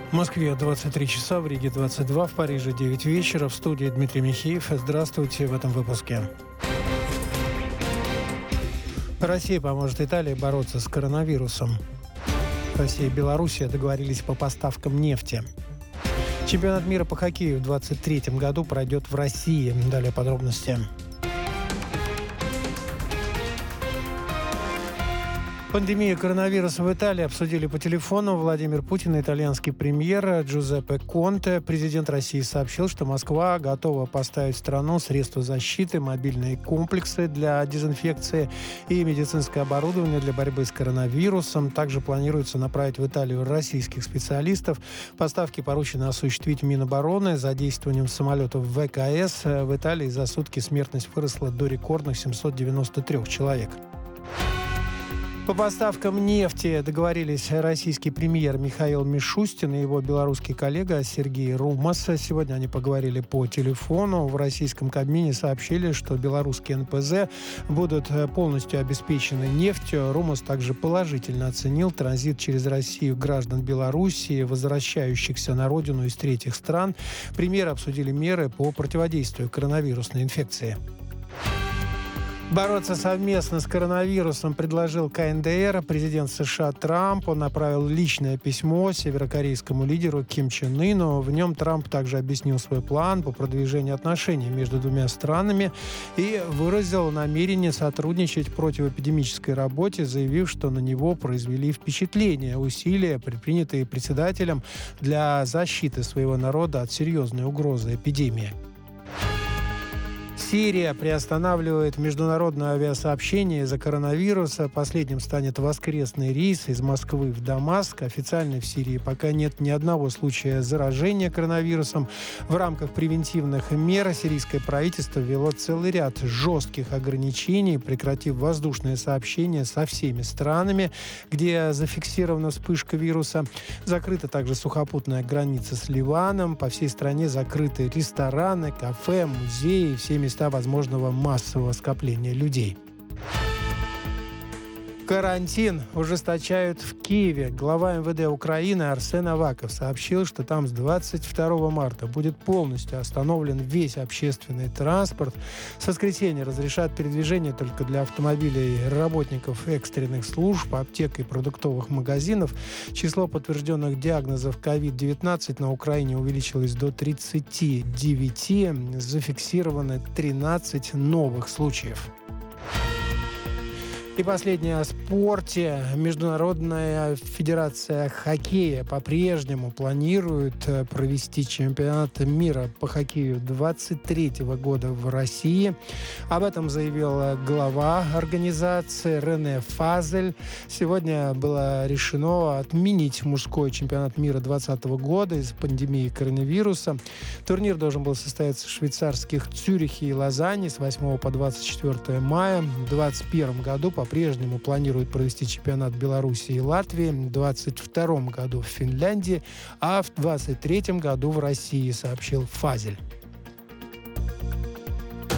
В Москве 23 часа, в Риге 22, в Париже 9 вечера. В студии Дмитрий Михеев. Здравствуйте в этом выпуске. Россия поможет Италии бороться с коронавирусом. Россия и Белоруссия договорились по поставкам нефти. Чемпионат мира по хоккею в 2023 году пройдет в России. Далее подробности. Пандемию коронавируса в Италии обсудили по телефону Владимир Путин и итальянский премьер Джузеппе Конте. Президент России сообщил, что Москва готова поставить в страну средства защиты, мобильные комплексы для дезинфекции и медицинское оборудование для борьбы с коронавирусом. Также планируется направить в Италию российских специалистов. Поставки поручено осуществить Минобороны. Задействованием самолетов ВКС в Италии за сутки смертность выросла до рекордных 793 человек. По поставкам нефти договорились российский премьер Михаил Мишустин и его белорусский коллега Сергей Румас. Сегодня они поговорили по телефону. В российском Кабмине сообщили, что белорусские НПЗ будут полностью обеспечены нефтью. Румас также положительно оценил транзит через Россию граждан Белоруссии, возвращающихся на родину из третьих стран. Премьеры обсудили меры по противодействию коронавирусной инфекции. Бороться совместно с коронавирусом предложил КНДР. Президент США Трамп. Он направил личное письмо северокорейскому лидеру Ким Чен Ыну. В нем Трамп также объяснил свой план по продвижению отношений между двумя странами и выразил намерение сотрудничать в противоэпидемической работе, заявив, что на него произвели впечатление усилия, предпринятые председателем для защиты своего народа от серьезной угрозы эпидемии. Сирия приостанавливает международное авиасообщение из-за коронавируса. Последним станет воскресный рейс из Москвы в Дамаск. Официально в Сирии пока нет ни одного случая заражения коронавирусом. В рамках превентивных мер сирийское правительство ввело целый ряд жестких ограничений, прекратив воздушные сообщения со всеми странами, где зафиксирована вспышка вируса. Закрыта также сухопутная граница с Ливаном. По всей стране закрыты рестораны, кафе, музеи, все места возможного массового скопления людей. Карантин ужесточают в Киеве. Глава МВД Украины Арсен Аваков сообщил, что там с 22 марта будет полностью остановлен весь общественный транспорт. С воскресенья разрешат передвижение только для автомобилей работников экстренных служб, аптек и продуктовых магазинов. Число подтвержденных диагнозов COVID-19 на Украине увеличилось до 39. Зафиксировано 13 новых случаев. И последнее о спорте. Международная федерация хоккея по-прежнему планирует провести чемпионат мира по хоккею 2023 года в России. Об этом заявил глава организации Рене Фазель. Сегодня было решено отменить мужской чемпионат мира 2020 года из-за пандемии коронавируса. Турнир должен был состояться в швейцарских Цюрихе и Лозанне с 8 по 24 мая. В 2021 году по-прежнему планируют провести чемпионат Белоруссии и Латвии, в 2022 году в Финляндии, а в 2023 году в России, сообщил Фазель.